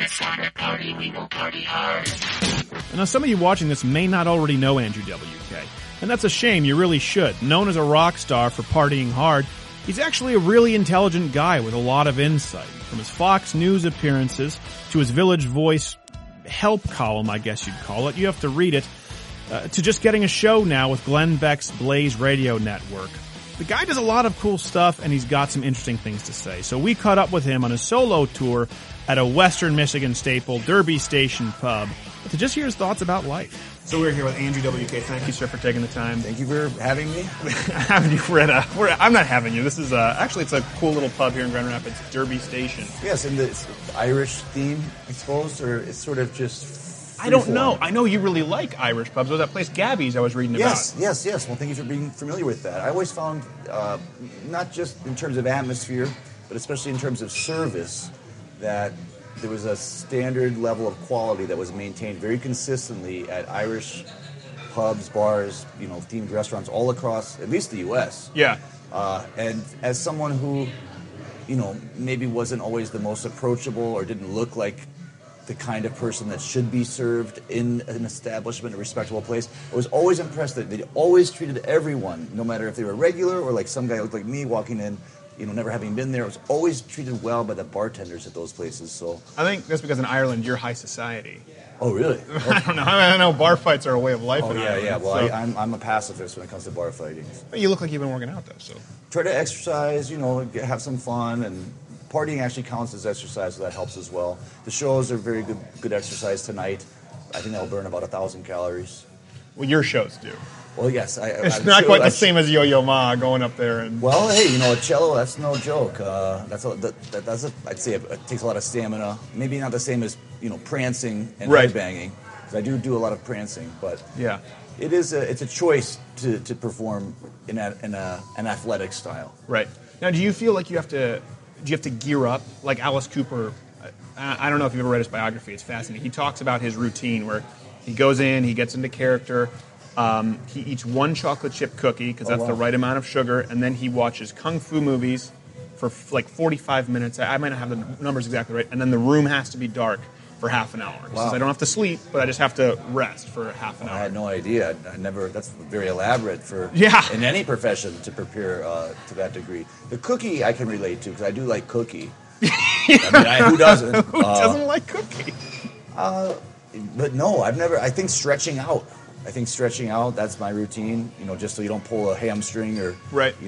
it's time to party, we will party hard. Now, some of you watching this may not already know Andrew WK, and that's a shame. You really should. Known as a rock star for partying hard, he's actually a really intelligent guy with a lot of insight. From his Fox News appearances to his Village Voice help column, I guess you'd call it. You have to read it. To just getting a show now with Glenn Beck's Blaze Radio Network. The guy does a lot of cool stuff, and he's got some interesting things to say. So we caught up with him on a solo tour at a Western Michigan staple, Derby Station Pub, to just hear his thoughts about life. So we're here with Andrew WK. Thank you, sir, for taking the time. Thank you for having me. Having you, I'm not having you. This is actually it's a cool little pub here in Grand Rapids, Derby Station. Yes, and the Irish theme, I suppose, or it's sort of just. I don't know. I know you really like Irish pubs. There's that place Gabby's I was reading about. Yes. Well, thank you for being familiar with that. I always found, not just in terms of atmosphere, but especially in terms of service, that there was a standard level of quality that was maintained very consistently at Irish pubs, bars, themed restaurants all across, at least the U.S. Yeah. And as someone who, maybe wasn't always the most approachable or didn't look like the kind of person that should be served in an establishment, a respectable place, I was always impressed that they always treated everyone, no matter if they were regular or like some guy looked like me walking in, never having been there. I was always treated well by the bartenders at those places. So I think that's because in Ireland you're high society. Oh, really? I don't know. I know bar fights are a way of life in Ireland. Yeah. Well, so. I'm a pacifist when it comes to bar fighting. But you look like you've been working out, though. So try to exercise, have some fun, and partying actually counts as exercise, so that helps as well. The shows are very good exercise tonight. I think that'll burn about 1,000 calories. Well, your shows do. Well, yes. It's not quite the same as Yo-Yo Ma going up there and. Well, hey, a cello, that's no joke. I'd say it takes a lot of stamina. Maybe not the same as prancing and headbanging. Because I do a lot of prancing, but yeah, it's a choice to perform in an athletic style. Right. Now, do you feel like you have to gear up? Like Alice Cooper, I don't know if you've ever read his biography. It's fascinating. He talks about his routine where he goes in, he gets into character, he eats one chocolate chip cookie because that's the right amount of sugar, and then he watches kung fu movies for like 45 minutes. I might not have the numbers exactly right, and then the room has to be dark for half an hour. He says, I don't have to sleep, but I just have to rest for half an hour. I had no idea. That's very elaborate in any profession to prepare to that degree. The cookie I can relate to because I do like cookie. Who doesn't? Who doesn't like cookie? But no, I think stretching out. That's my routine. Just so you don't pull a hamstring or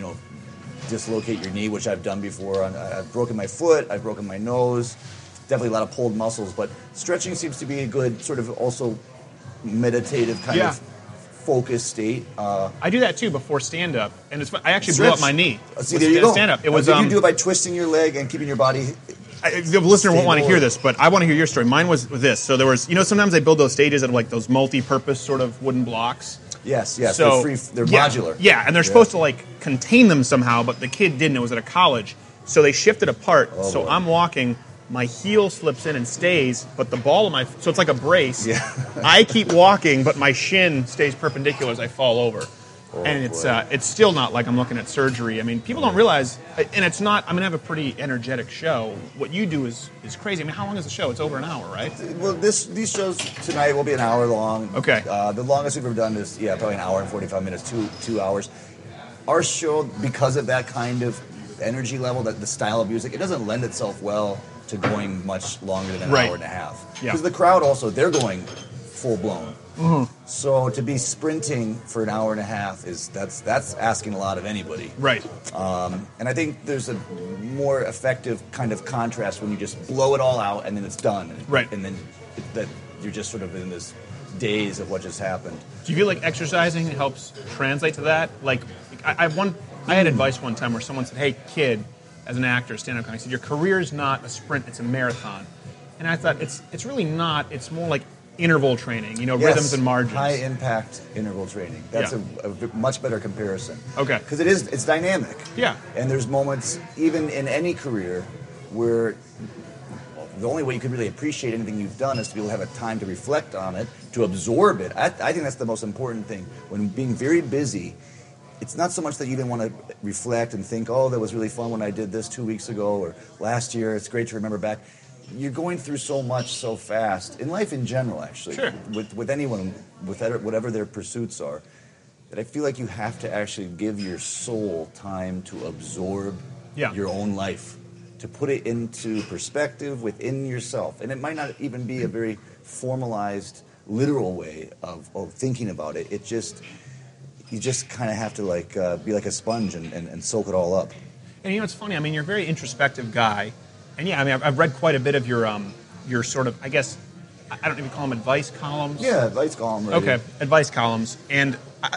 dislocate your knee, which I've done before. I've broken my foot. I've broken my nose. Definitely a lot of pulled muscles, but stretching seems to be a good sort of also meditative kind of focused state. I do that too before stand-up, and I actually blew up my knee. See, there you go. Stand-up. It was. You do it by twisting your leg and keeping your body. The listener won't want to hear this, but I want to hear your story. Mine was this. So there was, sometimes they build those stages out of like those multi-purpose sort of wooden blocks. Yes. So, they're modular. Yeah, and they're supposed to like contain them somehow, but the kid didn't. It was at a college, so they shifted apart. So I'm walking. My heel slips in and stays, but the ball of so it's like a brace. Yeah. I keep walking, but my shin stays perpendicular as I fall over. And it's still not like I'm looking at surgery. I mean, people don't realize, and it's not, I have a pretty energetic show. What you do is crazy. I mean, how long is the show? It's over an hour, right? Well, these shows tonight will be an hour long. Okay. The longest we've ever done is, probably an hour and 45 minutes, 2 hours. Our show, because of that kind of energy level, the style of music, it doesn't lend itself well to going much longer than an hour and a half. Because the crowd also, they're going full blown. Mm-hmm. So to be sprinting for an hour and a half that's asking a lot of anybody. Right. And I think there's a more effective kind of contrast when you just blow it all out and then it's done. Right. And then that you're just sort of in this daze of what just happened. Do you feel like exercising helps translate to that? Like, I had advice one time where someone said, "Hey, kid," as an actor, stand-up comic, said, "Your career is not a sprint; it's a marathon." And I thought it's really not. It's more like interval training, rhythms and margins. High impact interval training. That's a much better comparison. Okay. Because it's dynamic. Yeah. And there's moments, even in any career, where the only way you can really appreciate anything you've done is to be able to have a time to reflect on it, to absorb it. I think that's the most important thing. When being very busy, it's not so much that you even want to reflect and think, oh, that was really fun when I did this 2 weeks ago or last year. It's great to remember back. you're going through so much so fast in life in general, actually. Sure. With anyone, with whatever their pursuits are, that I feel like you have to actually give your soul time to absorb your own life, to put it into perspective within yourself. And it might not even be a very formalized, literal way of thinking about it. You just kind of have to be like a sponge and soak it all up. And you know, it's funny. I mean, you're a very introspective guy, and yeah, I mean, I've read quite a bit of your sort of, I guess, I don't even call them advice columns. Yeah, advice column. Right? Okay, advice columns. And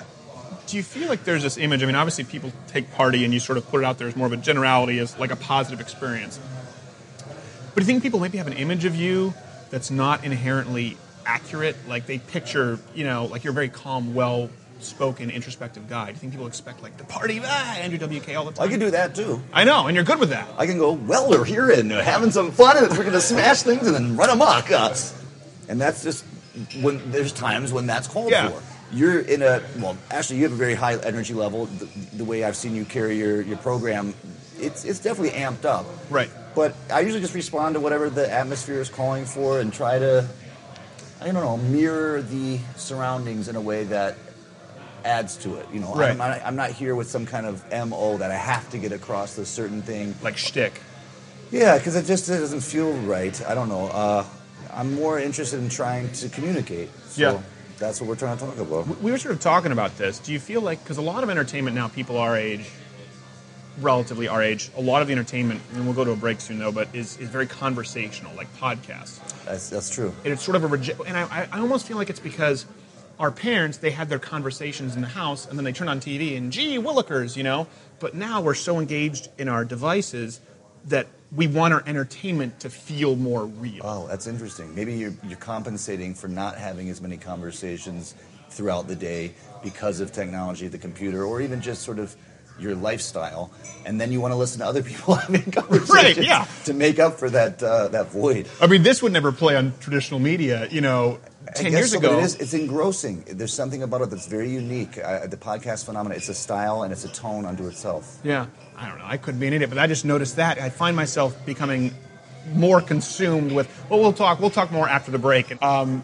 do you feel like there's this image? I mean, obviously, people take party, and you sort of put it out there as more of a generality, as like a positive experience. But do you think people maybe have an image of you that's not inherently accurate? Like they picture, you know, like you're a very calm, well-spoken, introspective guy. Do you think people expect like the party, Andrew WK all the time? I can do that too. I know, and you're good with that. I can go, well, we're here and having some fun, and we're going to smash things and then run amok. And that's just when there's times when that's called for. You're in actually you have a very high energy level. The way I've seen you carry your program, it's definitely amped up. Right. But I usually just respond to whatever the atmosphere is calling for and try to, I don't know, mirror the surroundings in a way that adds to it. You know, right. I'm not here with some kind of MO that I have to get across a certain thing. Like shtick. Yeah, because it doesn't feel right. I don't know. I'm more interested in trying to communicate. So that's what we're trying to talk about. We were sort of talking about this. Do you feel like, because a lot of entertainment now, people our age, relatively our age, a lot of the entertainment, and we'll go to a break soon though, but is very conversational, like podcasts. That's true. And it's sort of and I almost feel like it's because our parents, they had their conversations in the house, and then they turned on TV, and gee, Willikers, you know? But now we're so engaged in our devices that we want our entertainment to feel more real. Oh, that's interesting. Maybe you're compensating for not having as many conversations throughout the day because of technology, the computer, or even just sort of your lifestyle, and then you want to listen to other people having conversations to make up for that void. I mean, this would never play on traditional media, you know, 10 years ago. But it's engrossing. There's something about it that's very unique. The podcast phenomenon, it's a style and it's a tone unto itself. Yeah. I don't know. I could be an idiot, but I just noticed that. I find myself becoming more consumed with, well, we'll talk more after the break.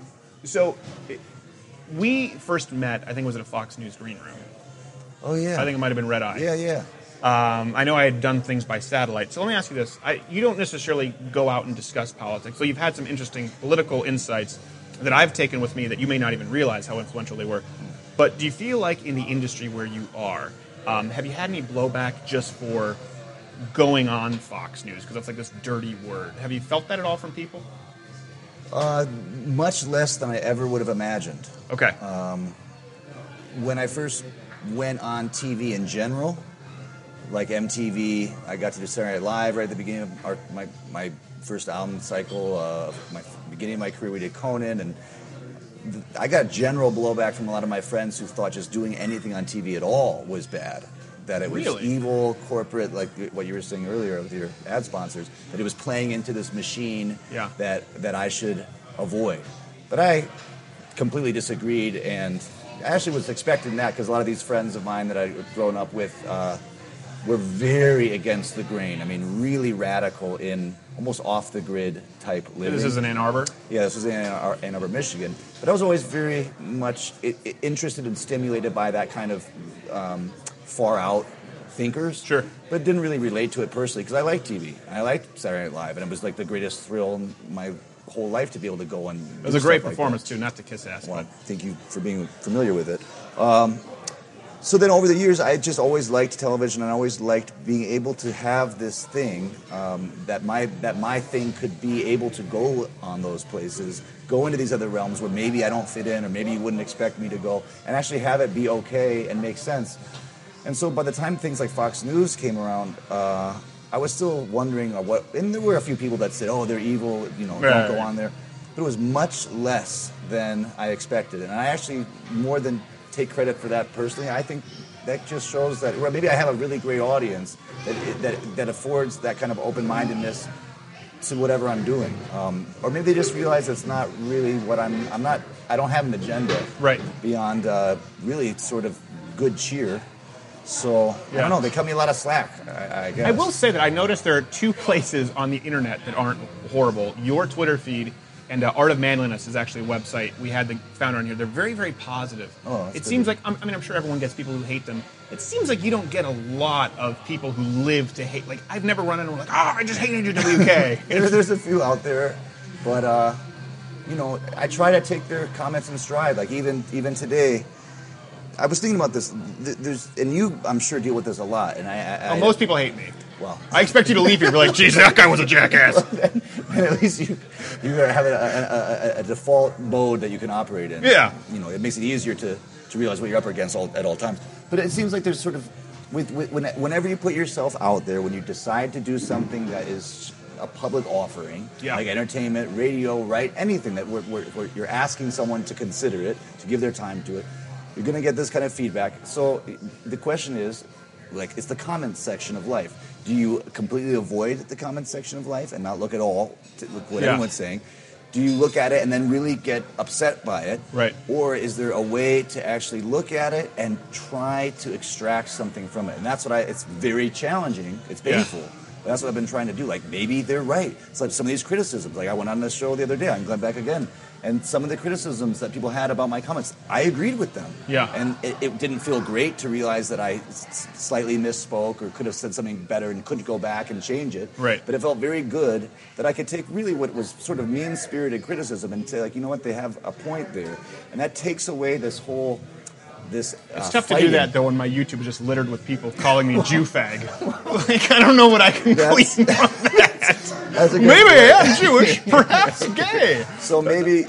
So we first met, I think it was at a Fox News green room. Oh, yeah. I think it might have been Red Eye. Yeah. I know I had done things by satellite. So let me ask you this. You don't necessarily go out and discuss politics. So you've had some interesting political insights that I've taken with me that you may not even realize how influential they were. But do you feel like in the industry where you are, have you had any blowback just for going on Fox News? Because that's like this dirty word. Have you felt that at all from people? Much less than I ever would have imagined. Okay. When I first went on TV in general, like MTV, I got to do Saturday Night Live right at the beginning of my first album cycle, my beginning of my career. We did Conan, and I got general blowback from a lot of my friends who thought just doing anything on TV at all was bad. That it was evil, corporate, like what you were saying earlier with your ad sponsors, that it was playing into this machine that I should avoid. But I completely disagreed, and I actually was expecting that because a lot of these friends of mine that I'd grown up with were very against the grain. I mean, really radical in almost off-the-grid type living. This is in Ann Arbor? Yeah, this was in Ann Arbor, Michigan. But I was always very much interested and stimulated by that kind of far-out thinkers. Sure. But didn't really relate to it personally because I liked TV. I liked Saturday Night Live, and it was like the greatest thrill in my whole life to be able to go and it was a great performance, too, not to kiss ass. Well, thank you for being familiar with it. So then over the years, I just always liked television, and I always liked being able to have this thing, that my thing could be able to go on those places, go into these other realms where maybe I don't fit in, or maybe you wouldn't expect me to go, and actually have it be okay and make sense. And so by the time things like Fox News came around, I was still wondering and there were a few people that said, oh, they're evil, don't go on there. But it was much less than I expected. And I actually, more than take credit for that personally, I think that just shows that, well, maybe I have a really great audience that affords that kind of open-mindedness to whatever I'm doing. Or maybe they just realize it's not really what I don't have an agenda right. beyond really sort of good cheer. So, I Yeah. don't know, they cut me a lot of slack, I guess. I will say that I noticed there are two places on the internet that aren't horrible. Your Twitter feed and Art of Manliness is actually a website. We had the founder on here. They're very, very positive. Oh, that's it good. seems like, I'm sure everyone gets people who hate them. It seems like you don't get a lot of people who live to hate. Like, I've never run into one like, I just hate NGWK. There's a few out there, but I try to take their comments in stride. Like even today, I was thinking about this. And you, I'm sure, deal with this a lot. And Most people hate me. Well, I expect you to leave here and be like, geez, that guy was a jackass. and at least you have a default mode that you can operate in. Yeah. It makes it easier to realize what you're up against at all times. But it seems like there's sort of whenever you put yourself out there, when you decide to do something that is a public offering, like entertainment, radio, right, anything that where you're asking someone to consider it, to give their time to it, you're going to get this kind of feedback. So the question is, it's the comments section of life. Do you completely avoid the comments section of life and not look at all to what anyone's saying? Do you look at it and then really get upset by it? Right. Or is there a way to actually look at it and try to extract something from it? And that's what it's very challenging. It's painful. But that's what I've been trying to do. Like, maybe they're right. It's like some of these criticisms. Like, I went on this show the other day on Glenn Beck Again, and some of the criticisms that people had about my comments, I agreed with them. Yeah. And it didn't feel great to realize that I slightly misspoke or could have said something better and couldn't go back and change it. Right. But it felt very good that I could take really what was sort of mean-spirited criticism and say, like, you know what, they have a point there. And that takes away this whole... It's tough fighting. to do that, though, when my YouTube is just littered with people calling me Jew fag. Like, I don't know what I can glean from that. That's a good Maybe point. I am Jewish, perhaps gay. So maybe,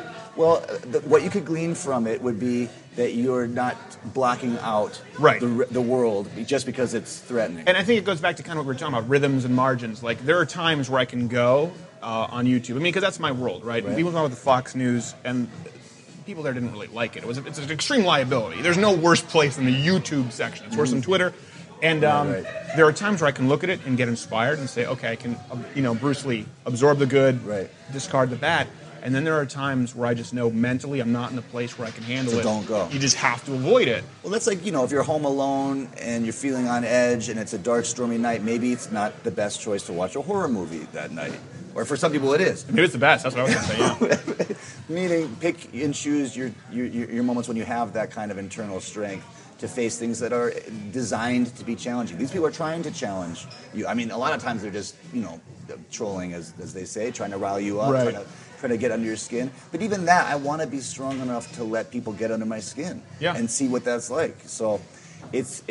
what you could glean from it would be that you're not blocking out the world just because it's threatening. And I think it goes back to kind of what we were talking about, rhythms and margins. Like, there are times where I can go on YouTube. I mean, because that's my world, right? People talk about the Fox News, and people there didn't really like it. It's an extreme liability. There's no worse place than the YouTube section. It's worse than Twitter. And there are times where I can look at it and get inspired and say, okay, I can, Bruce Lee, absorb the good, discard the bad. And then there are times where I just know mentally I'm not in a place where I can handle it. Don't go. You just have to avoid it. Well, that's like, if you're home alone and you're feeling on edge and it's a dark, stormy night, maybe it's not the best choice to watch a horror movie that night. Or for some people it is. Maybe it's the best. That's what I was going to say, yeah. Meaning, pick and choose your moments when you have that kind of internal strength to face things that are designed to be challenging. These people are trying to challenge you. I mean, a lot of times they're just, trolling, as they say, trying to rile you up, trying to get under your skin. But even that, I want to be strong enough to let people get under my skin and see what that's like. So it's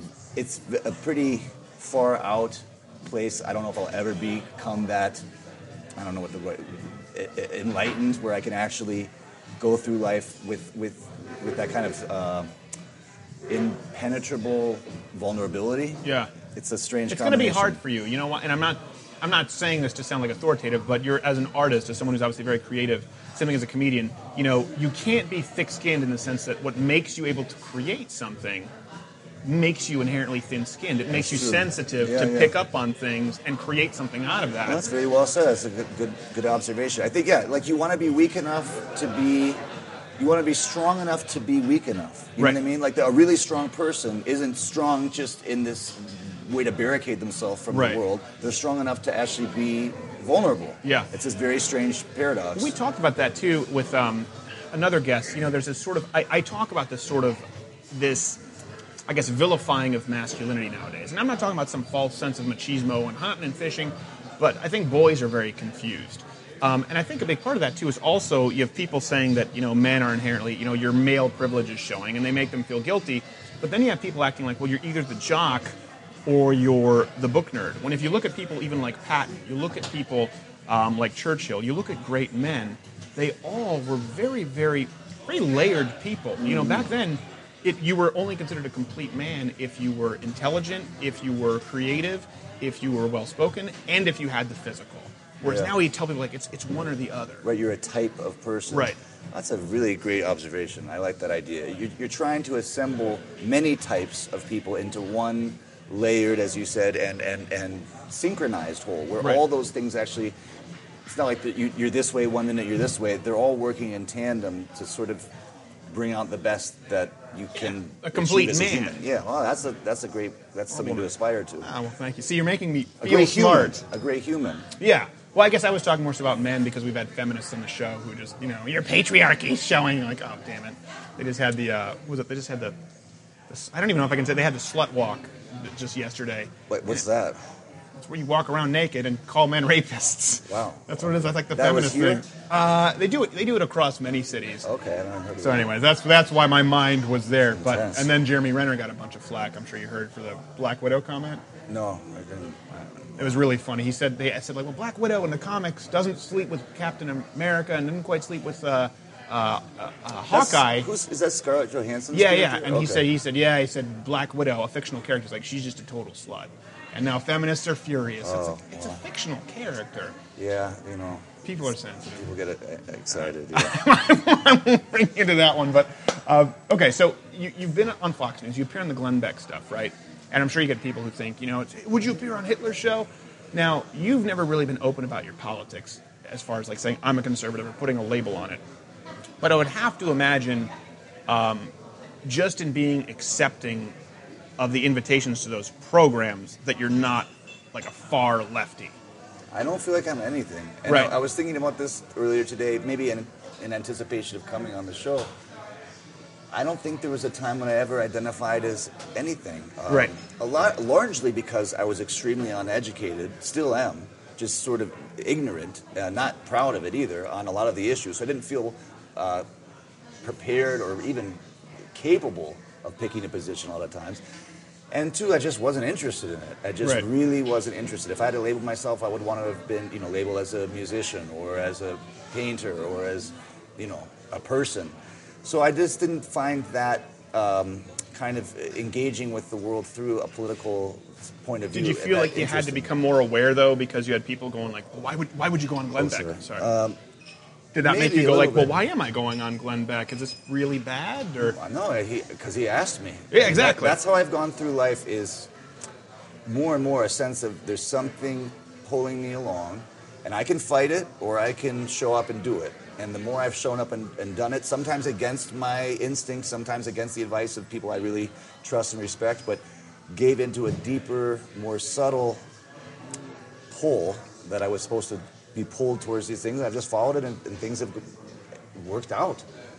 a pretty far out place. I don't know if I'll ever become that, I don't know what the right, enlightened, where I can actually go through life with that kind of impenetrable vulnerability. Yeah. It's a strange It's going to be combination. hard for you, you know what? And I'm not saying this to sound like authoritative, but you're, as an artist, as someone who's obviously very creative, something as a comedian, you can't be thick-skinned in the sense that what makes you able to create something makes you inherently thin-skinned. It makes you sensitive to pick up on things and create something out of that. Well, that's very well said. That's a good observation. I think, like you want to be weak enough to be, you want to be strong enough to be weak enough. You know what I mean? Like a really strong person isn't strong just in this way to barricade themselves from the world. They're strong enough to actually be vulnerable. Yeah. It's this very strange paradox. We talked about that too with another guest. There's this sort of, I talk about this sort of, I guess, vilifying of masculinity nowadays. And I'm not talking about some false sense of machismo and hunting and fishing, but I think boys are very confused. And I think a big part of that, too, is also you have people saying that, men are inherently, your male privilege is showing, and they make them feel guilty. But then you have people acting like, well, you're either the jock or you're the book nerd. When if you look at people even like Patton, you look at people like Churchill, you look at great men, they all were very, very, very layered people. Back then, you were only considered a complete man if you were intelligent, if you were creative, if you were well-spoken, and if you had the physical. Whereas now you tell people, like, it's one or the other. Right, you're a type of person. Right. That's a really great observation. I like that idea. You're trying to assemble many types of people into one layered, as you said, and synchronized whole, where all those things actually, it's not like you're this way one minute, you're this way. They're all working in tandem to sort of bring out the best that you can. A complete achieve as a man. human. Yeah, well, that's something to aspire to. Ah, well, thank you. See, you're making me A feel great smart. human. A great human. Yeah. Well, I guess I was talking more so about men because we've had feminists on the show who just, your patriarchy showing. Like, oh, damn it. They just had they just had the I don't even know if I can say, they had the slut walk just yesterday. Wait, what's that? It's where you walk around naked and call men rapists. Wow. That's what it is. That's like the That was feminist thing. They do it across many cities. Okay, I haven't heard of So that. anyways, that's why my mind was there. But Intense. and then Jeremy Renner got a bunch of flack. I'm sure you heard for the Black Widow comment. No, I didn't. It was really funny. He said well, Black Widow in the comics doesn't sleep with Captain America and didn't quite sleep with Hawkeye. Is that Scarlett Johansson's Yeah. character? And Okay. he said Black Widow, a fictional character, is like she's just a total slut. And now feminists are furious. It's a fictional character. Yeah, People are sensitive. people get excited. Yeah. I won't bring you to that one, but okay. So you've been on Fox News. You appear on the Glenn Beck stuff, right? And I'm sure you get people who think, would you appear on Hitler's show? Now, you've never really been open about your politics as far as like saying I'm a conservative or putting a label on it. But I would have to imagine, just in being accepting of the invitations to those programs, that you're not like a far lefty. I don't feel like I'm anything. And Right. I was thinking about this earlier today, maybe in anticipation of coming on the show. I don't think there was a time when I ever identified as anything. Right. Largely because I was extremely uneducated, still am, just sort of ignorant, not proud of it either, on a lot of the issues. So I didn't feel prepared or even capable of picking a position a lot of times. And two, I just wasn't interested in it. I just Right. really wasn't interested. If I had to label myself, I would want to have been, labeled as a musician or as a painter or as, a person. So I just didn't find that kind of engaging with the world through a political point of view. Did you feel like you had to become more aware though, because you had people going like, well, why would you go on Glenn Beck? Sorry. Did that make maybe you a go like, little well, bit. why am I going on Glenn Beck? Is this really bad? Or No, because he asked me. Yeah, exactly. That's how I've gone through life, is more and more a sense of there's something pulling me along, and I can fight it or I can show up and do it. And the more I've shown up and done it, sometimes against my instincts, sometimes against the advice of people I really trust and respect, but gave into a deeper, more subtle pull that I was supposed to be pulled towards these things. I've just followed it, and things have worked out.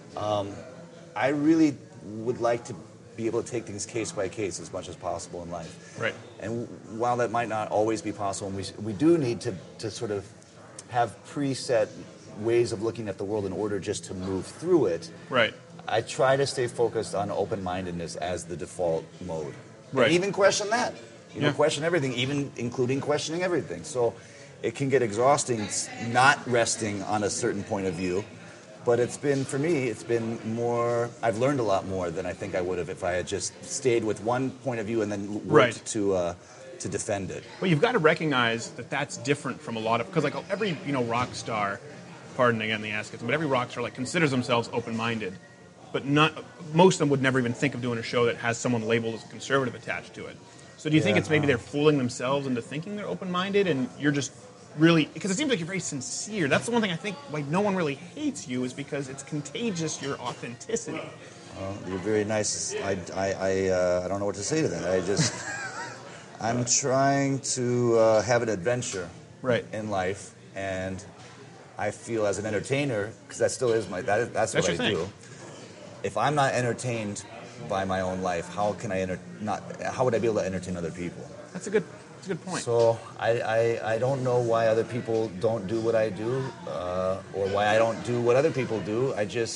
I really would like to be able to take things case by case as much as possible in life. Right. And while that might not always be possible, and we do need to sort of have preset ways of looking at the world in order just to move through it, right. I try to stay focused on open-mindedness as the default mode. Right. And even question that. Yeah. Question everything, even including questioning everything. So it can get exhausting not resting on a certain point of view. But for me, it's been more, I've learned a lot more than I think I would have if I had just stayed with one point of view and then worked to defend it. Well, you've got to recognize that that's different from a lot of, because like every rock star, pardon again the ask, but every rock star like considers themselves open-minded, but most of them would never even think of doing a show that has someone labeled as a conservative attached to it. So do you think it's maybe they're fooling themselves into thinking they're open-minded, and you're just really, because it seems like you're very sincere. That's the one thing I think why no one really hates you, is because it's contagious, your authenticity. You're very nice. I don't know what to say to that. I'm trying to have an adventure in life, and I feel as an entertainer, because that still is that's what I do. If I'm not entertained by my own life, how would I be able to entertain other people? That's a good point. So I don't know why other people don't do what I do, or why I don't do what other people do.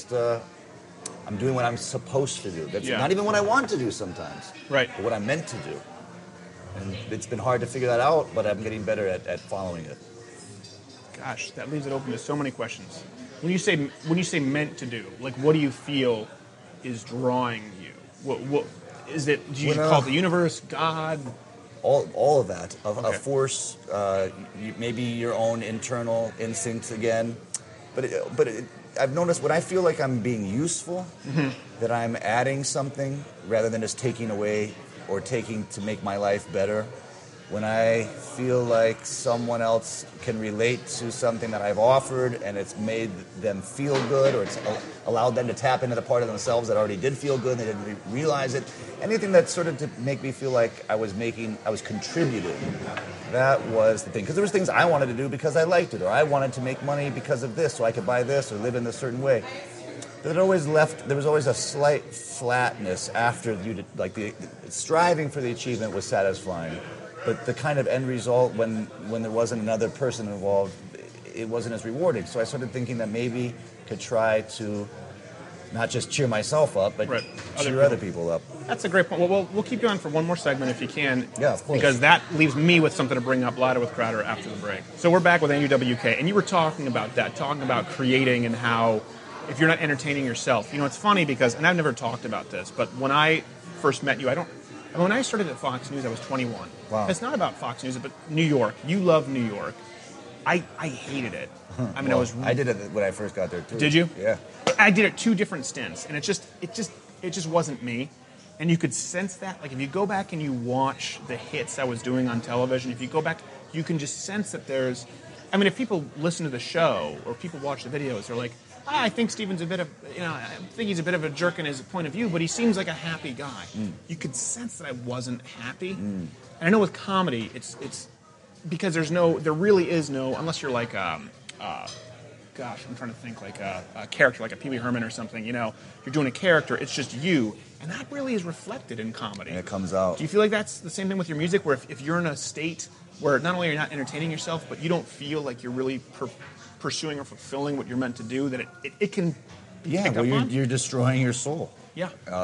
I'm doing what I'm supposed to do. That's not even what I want to do sometimes. Right. But what I'm meant to do. And it's been hard to figure that out, but I'm getting better at following it. Gosh, that leaves it open to so many questions. When you say meant to do, like what do you feel is drawing you? What is it? Do you call it the universe, God? All of that, a force, maybe your own internal instincts again. But I've noticed when I feel like I'm being useful, that I'm adding something rather than just taking away or taking to make my life better. when I feel like someone else can relate to something that I've offered and it's made them feel good, or it's allowed them to tap into the part of themselves that already did feel good and they didn't realize it. Anything that sort of to make me feel like I was contributing. That was the thing. Because there was things I wanted to do because I liked it, or I wanted to make money because of this, so I could buy this or live in a certain way. But there was always a slight flatness after you did, like the striving for the achievement was satisfying. But the kind of end result, when there wasn't another person involved, it wasn't as rewarding. So I started thinking that maybe I could try to not just cheer myself up, but cheer other people up. That's a great point. Well, we'll keep you on for one more segment if you can. Yeah, of course. Because that leaves me with something to bring up later with Crowder after the break. So we're back with NUWK, and you were talking about that, talking about creating and how if you're not entertaining yourself. It's funny because, and I've never talked about this, but when I first met you, when I started at Fox News, I was 21. Wow. It's not about Fox News, but New York. You love New York. I hated it. I mean, I did it when I first got there too. Did you? Yeah. I did it 2 different stints, and it just wasn't me. And you could sense that. Like if you go back and you watch the hits I was doing on television, if you go back, you can just sense that there's. I mean, if people listen to the show or people watch the videos, they're like, I think Steven's I think he's a bit of a jerk in his point of view, but he seems like a happy guy. You could sense that I wasn't happy. And I know with comedy, it's because there really is no, unless you're like, I'm trying to think like a character, like a Pee Wee Herman or something, you're doing a character, it's just you. And that really is reflected in comedy. And it comes out. Do you feel like that's the same thing with your music, where if you're in a state where not only are you not entertaining yourself, but you don't feel like you're really pursuing or fulfilling what you're meant to do, that it can be picked up on? You're destroying your soul. Yeah.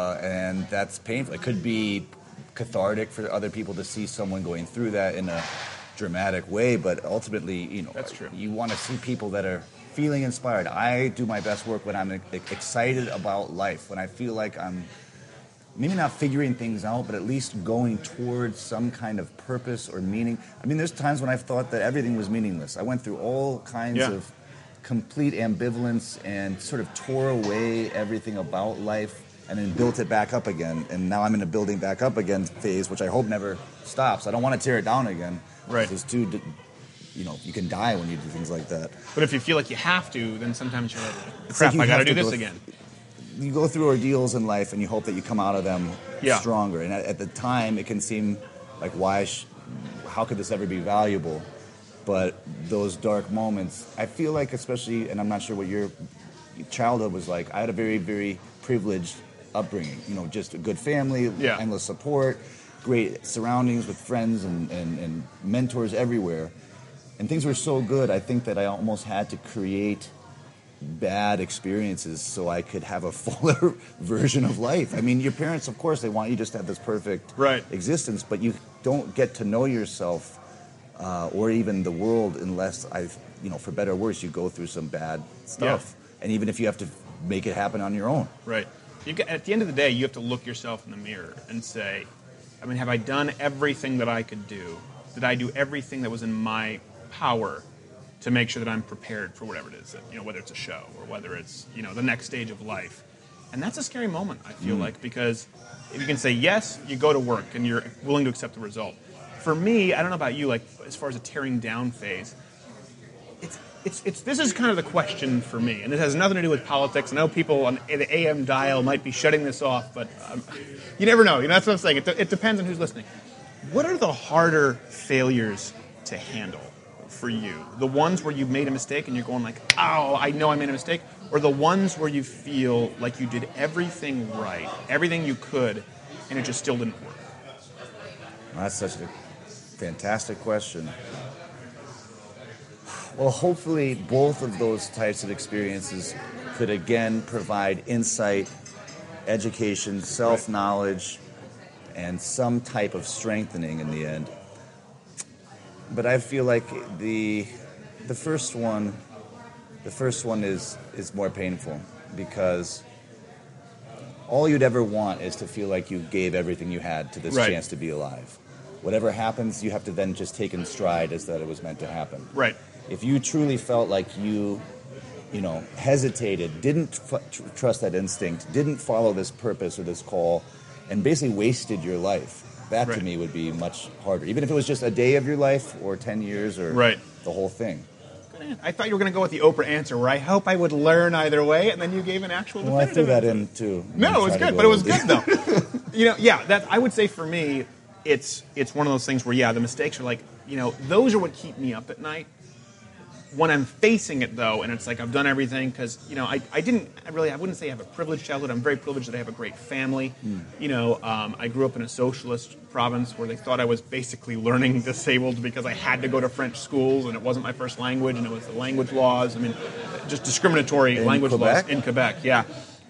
And that's painful. It could be cathartic for other people to see someone going through that in a dramatic way, but ultimately, that's true. You want to see people that are feeling inspired. I do my best work when I'm excited about life, when I feel like I'm maybe not figuring things out, but at least going towards some kind of purpose or meaning. I mean, there's times when I've thought that everything was meaningless. I went through all kinds of complete ambivalence and sort of tore away everything about life and then built it back up again. And now I'm in a building back up again phase, which I hope never stops. I don't want to tear it down again. Right. It's too, you can die when you do things like that. But if you feel like you have to, then sometimes you're like, crap, I got to do this again. You go through ordeals in life and you hope that you come out of them stronger. And at the time, it can seem like, how could this ever be valuable? But those dark moments, I feel like, especially, and I'm not sure what your childhood was like, I had a very, very privileged upbringing. Just a good family, endless support, great surroundings with friends and mentors everywhere. And things were so good, I think that I almost had to create bad experiences so I could have a fuller version of life. I mean, your parents, of course, they want you just to have this perfect existence, but you don't get to know yourself or even the world unless for better or worse, you go through some bad stuff. Yeah. And even if you have to make it happen on your own. Right. At the end of the day, you have to look yourself in the mirror and say, have I done everything that I could do? Did I do everything that was in my power to make sure that I'm prepared for whatever it is, whether it's a show or whether it's, the next stage of life. And that's a scary moment, I feel like, because if you can say yes, you go to work and you're willing to accept the result. For me, I don't know about you, like as far as a tearing down phase, this is kind of the question for me, and this has nothing to do with politics. I know people on the AM dial might be shutting this off, but you never know. That's what I'm saying. It depends on who's listening. What are the harder failures to handle for you? The ones where you made a mistake and you're going like, oh, I know I made a mistake? Or the ones where you feel like you did everything right, everything you could, and it just still didn't work? Well, that's such a fantastic question. Well, hopefully both of those types of experiences could again provide insight, education, self-knowledge, and some type of strengthening in the end. But I feel like the first one is more painful, because all you'd ever want is to feel like you gave everything you had to this chance to be alive. Whatever happens, you have to then just take in stride as that it was meant to happen. Right. If you truly felt like you hesitated, didn't trust that instinct, didn't follow this purpose or this call, and basically wasted your life, That Right. to me would be much harder, even if it was just a day of your life or 10 years or Right. the whole thing. I thought you were going to go with the Oprah answer, where I hope I would learn either way, and then you gave an actual Well, I definitive threw that answer. in too. No, it was Tried to good, go but it was a little good though. Yeah, that I would say for me, it's one of those things where the mistakes are like, those are what keep me up at night. When I'm facing it though, and it's like I've done everything because I wouldn't say I have a privileged childhood. I'm very privileged that I have a great family. I grew up in a socialist province where they thought I was basically learning disabled because I had to go to French schools and it wasn't my first language and it was the language laws. I mean, just discriminatory language Quebec? laws in Quebec. Yeah.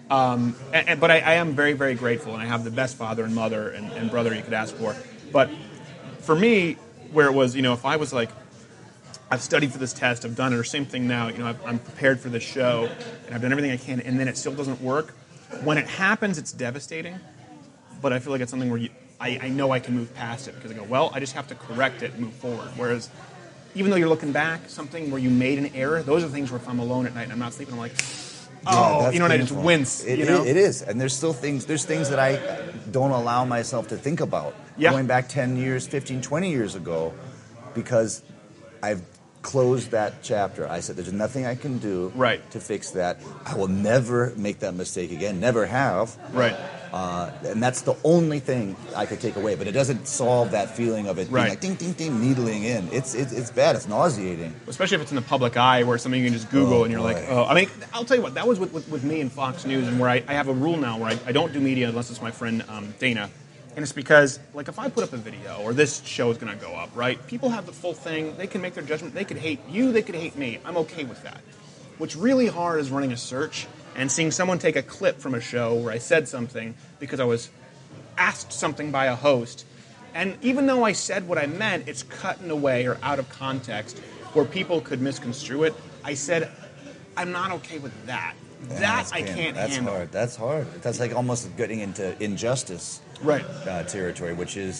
But I am very, very grateful, and I have the best father and mother and brother you could ask for. But for me, where it was, if I was like, I've studied for this test, I've done it, or same thing now, I'm prepared for this show, and I've done everything I can, and then it still doesn't work. When it happens, it's devastating, but I feel like it's something where I know I can move past it, because I go, well, I just have to correct it and move forward. Whereas, even though you're looking back, something where you made an error, those are things where if I'm alone at night and I'm not sleeping, I'm like, that's and I just painful. wince. It is, and there's things that I don't allow myself to think about. Yeah. Going back 10 years, 15, 20 years ago, because I've closed that chapter. I said, there's nothing I can do to fix that. I will never make that mistake again, never have. Right. And that's the only thing I could take away, but it doesn't solve that feeling of it being like ding, ding, ding, needling in. It's bad. It's nauseating. Especially if it's in the public eye, where something you can just Google and you're boy. like, oh. I mean, I'll tell you what, that was with me and Fox News, and where I have a rule now where I don't do media unless it's my friend Dana. And it's because, like, if I put up a video, or this show is going to go up, right? People have the full thing. They can make their judgment. They could hate you. They could hate me. I'm okay with that. What's really hard is running a search and seeing someone take a clip from a show where I said something because I was asked something by a host. And even though I said what I meant, it's cut in a way or out of context where people could misconstrue it. I said, I'm not okay with that. Yeah, That I can't handle. Hard. That's hard. That's like almost getting into injustice territory, which is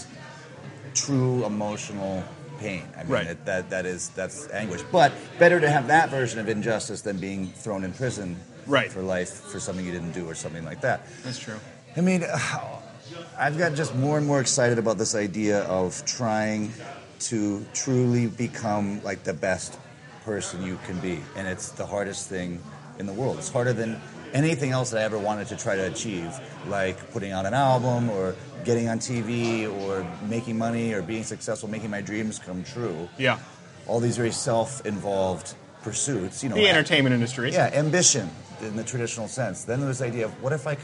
true emotional pain. I mean, that's anguish. But better to have that version of injustice than being thrown in prison for life for something you didn't do or something like that. That's true. I mean, I've got just more and more excited about this idea of trying to truly become like the best person you can be. And it's the hardest thing in the world. It's harder than anything else that I ever wanted to try to achieve, like putting out an album or getting on TV or making money or being successful, making my dreams come true. Yeah. All these very self-involved pursuits, The entertainment industry. Yeah, ambition in the traditional sense. Then there was the idea of what if I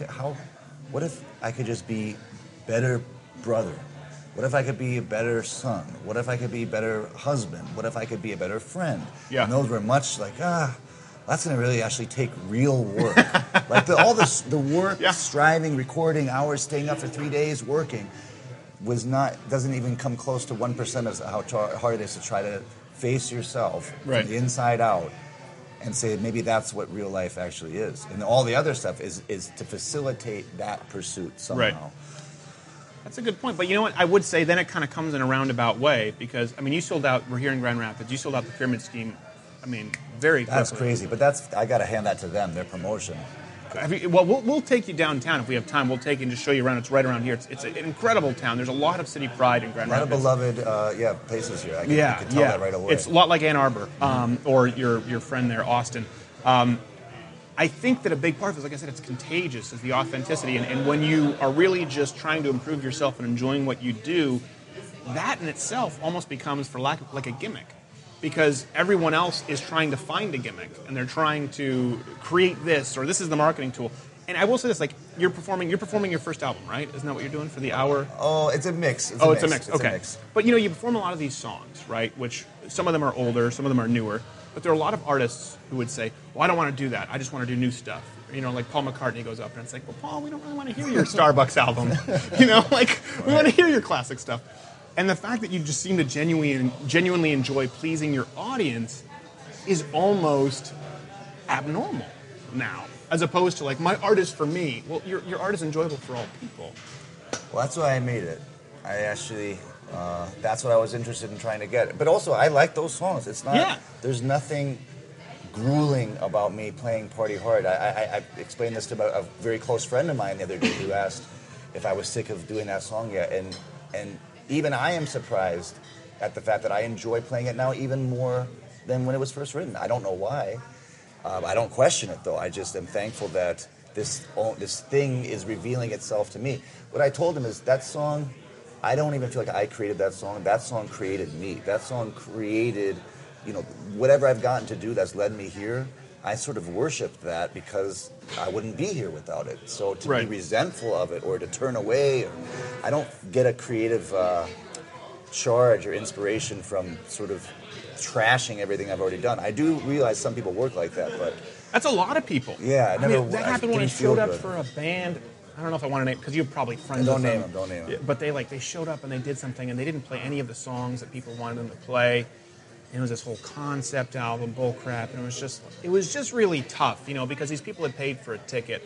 could just be better brother? What if I could be a better son? What if I could be a better husband? What if I could be a better friend? Yeah. And those were much like, that's going to really actually take real work. Like the work, striving, recording, hours, staying up for 3 days working doesn't even come close to 1% of how hard it is to try to face yourself from the inside out and say maybe that's what real life actually is. And all the other stuff is to facilitate that pursuit somehow. Right. That's a good point. But you know what? I would say then it kind of comes in a roundabout way because, I mean, you sold out, we're here in Grand Rapids, you sold out the Pyramid Scheme, I mean, very quickly. That's crazy, but I got to hand that to them, their promotion. Well, we'll take you downtown if we have time. We'll take you and just show you around. It's right around here. It's an incredible town. There's a lot of city pride in Grand Rapids. A lot of beloved places here. I can tell that right away. It's a lot like Ann Arbor or your friend there, Austin. I think that a big part of it is, like I said, it's contagious, is the authenticity. And when you are really just trying to improve yourself and enjoying what you do, that in itself almost becomes, for lack of, like a gimmick. Because everyone else is trying to find a gimmick, and they're trying to create this, or this is the marketing tool. And I will say this, like, you're performing your first album, right? Isn't that what you're doing for the hour? Oh, it's a mix. It's a mix. Okay. But, you perform a lot of these songs, right? Which some of them are older, some of them are newer. But there are a lot of artists who would say, well, I don't want to do that. I just want to do new stuff. Like Paul McCartney goes up, and it's like, well, Paul, we don't really want to hear your Starbucks album. We want to hear your classic stuff. And the fact that you just seem to genuinely enjoy pleasing your audience is almost abnormal now, as opposed to, like, my art is for me. Well, your art is enjoyable for all people. Well, that's why I made it. I actually, that's what I was interested in trying to get. But also, I like those songs. It's not, there's nothing grueling about me playing Party Hard. I explained this to a very close friend of mine the other day who asked if I was sick of doing that song yet. And And even I am surprised at the fact that I enjoy playing it now even more than when it was first written. I don't know why. I don't question it, though. I just am thankful that this thing is revealing itself to me. What I told him is that song, I don't even feel like I created that song. That song created me. That song created, whatever I've gotten to do that's led me here. I sort of worship that because I wouldn't be here without it. So to be resentful of it or to turn away, I don't get a creative charge or inspiration from sort of trashing everything I've already done. I do realize some people work like that, but that's a lot of people. Yeah, that happened when I showed up for a band. I don't know if I want to name because you're probably friends with them. Don't name them. But they showed up and they did something and they didn't play any of the songs that people wanted them to play. And it was this whole concept album, bull crap, and it was just really tough, because these people had paid for a ticket.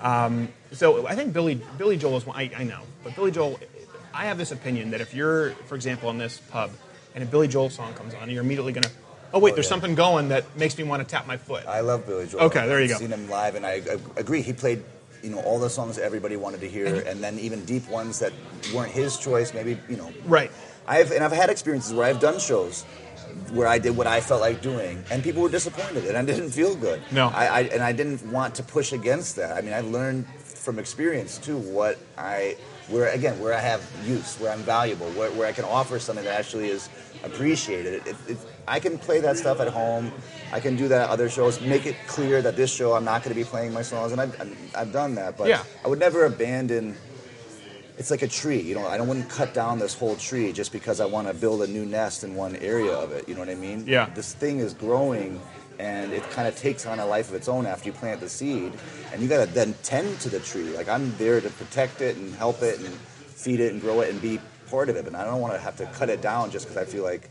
So I think Billy Joel is one. I know, but Billy Joel, I have this opinion that if you're, for example, in this pub and a Billy Joel song comes on, you're immediately going to, there's something going that makes me want to tap my foot. I love Billy Joel. Okay, there you go. I've seen him live, and I agree. He played, all the songs that everybody wanted to hear, and then even deep ones that weren't his choice, maybe, Right. I've had experiences where I've done shows where I did what I felt like doing, and people were disappointed, and I didn't feel good. No. I didn't want to push against that. I mean, I learned from experience, too, where I have use, where I'm valuable, where I can offer something that actually is appreciated. I can play that stuff at home. I can do that at other shows. Make it clear that this show I'm not going to be playing my songs, and I've done that. But I would never abandon. It's like a tree, I wouldn't cut down this whole tree just because I want to build a new nest in one area of it. You know what I mean? Yeah. This thing is growing, and it kind of takes on a life of its own after you plant the seed, and you got to then tend to the tree. Like, I'm there to protect it and help it and feed it and grow it and be part of it, but I don't want to have to cut it down just because I feel like,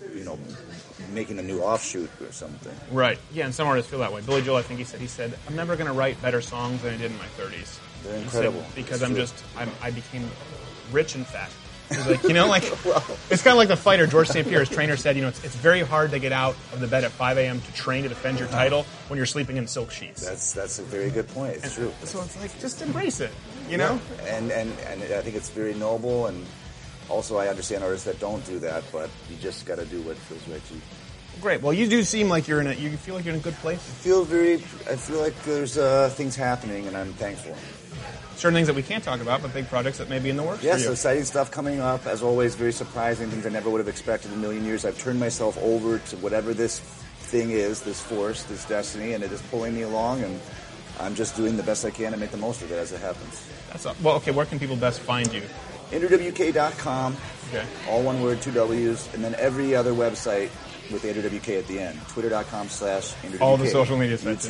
making a new offshoot or something. Right. Yeah, and some artists feel that way. Billy Joel, I think he said, I'm never going to write better songs than I did in my 30s. They're incredible. Because I became rich and fat. He's like, it's kind of like the fighter, George St. Pierre's trainer said, it's very hard to get out of the bed at 5 a.m. to train to defend your title when you're sleeping in silk sheets. That's a very good point. It's true. So it's like, just embrace it, know? And I think it's very noble, and also I understand artists that don't do that, but you just got to do what feels right to you. Great. Well, you do seem like you feel like you're in a good place. I feel like there's things happening, and I'm thankful. Certain things that we can't talk about, but big projects that may be in the works for you. Yes, exciting stuff coming up. As always, very surprising, things I never would have expected in a million years. I've turned myself over to whatever this thing is, this force, this destiny, and it is pulling me along, and I'm just doing the best I can to make the most of it as it happens. Where can people best find you? AndrewWK.com. Okay. All one word, 2 W's, and then every other website with AndrewWK at the end. Twitter.com/AndrewWK. All the social media sites.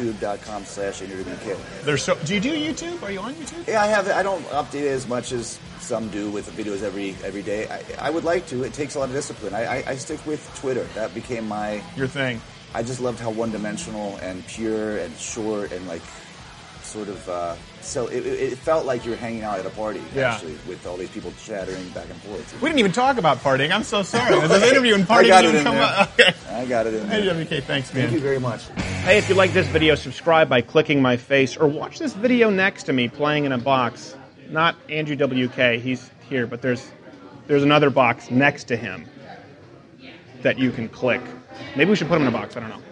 YouTube.com/AndrewWK. Do you do YouTube? Are you on YouTube? Yeah, I have. I don't update it as much as some do with the videos every day. I would like to. It takes a lot of discipline. I stick with Twitter. That became your thing. I just loved how one-dimensional and pure and short and sort of. So it felt like you were hanging out at a party, actually, with all these people chattering back and forth. We didn't even talk about partying. I'm so sorry. There's an interview and partying didn't come up. Okay. I got it in there. AndrewWK, thanks, man. Thank you very much. Hey, if you like this video, subscribe by clicking my face, or watch this video next to me playing in a box. Not Andrew WK, he's here, but there's another box next to him that you can click. Maybe we should put him in a box, I don't know.